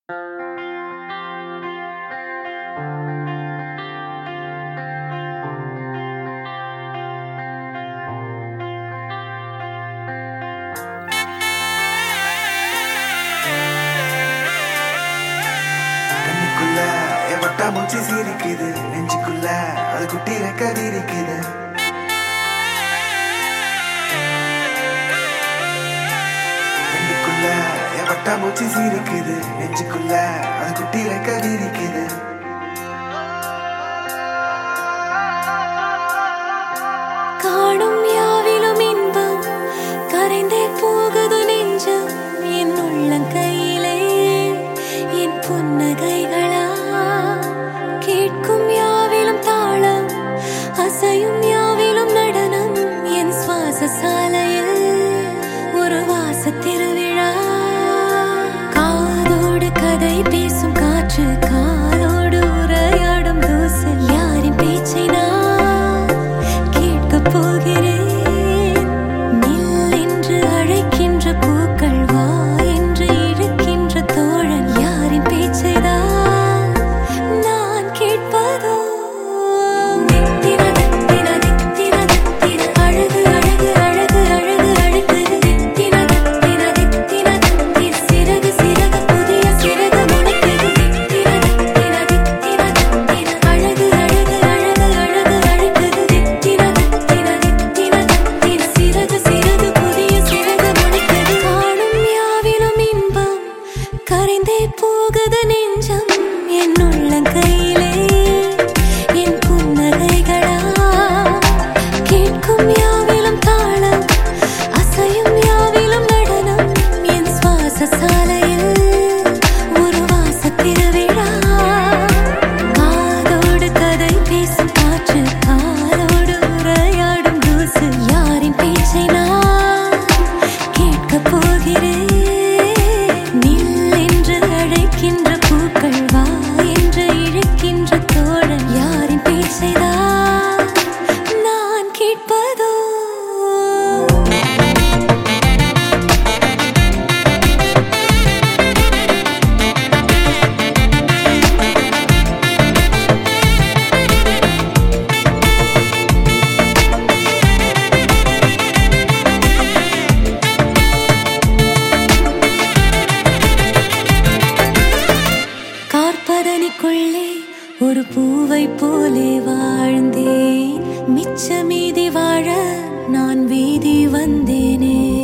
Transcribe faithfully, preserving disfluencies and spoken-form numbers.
மூச்சு சீரிக்குது நெஞ்சுக்குள்ள அது குட்டி ரெக்கதி இருக்குது. கண்ணுக்குள்ள எவட்டா மூச்சு சீரிக்குது நெஞ்சுக்குள்ள அது குட்டி ரெக்கதி இருக்குது. காணும் யாவிலும் இன்பம் கரைந்தே போகுது நெஞ்சம் என் உள்ளங்கையிலே என் புன்னகைகளா. கேட்கும் யாவிலும் தாளம் அசையும் யாவிலும் நடனம் என் சுவாச சாலையில் ஒரு வாச திருவிழா. காதோடு கதை பேசும் காற்று காலோடு உரையாடும் தூசில் யாரின் பேச்சை நான் கேட்கப் போகிறேன். நில் என்று அழைக்கின்ற பூக்கள் வா என்று இழுக்கின்ற தோழன் யாரின் பேச்சை தான் போகுது நெஞ்சம் என் உள்ளங்கையிலே என் புன்னகைகளா. கேட்கும் யாவிலும் தாளம் அசையும் யாவிலும் நடனம் என் சுவாச சாலையில் ஒரு வாச திருவிழா. காதோடு கதை பேசும் காற்று காலோடு உரையாடும் தூசு யாரின் பேச்சை நான் கேட்கப் போகிறேன். கார்பதனிக்குள்ளே ஒரு பூவை போலே வாழ்ந்தேன். மிச்ச மீதி வாழ நான் வீதி வந்தேனே.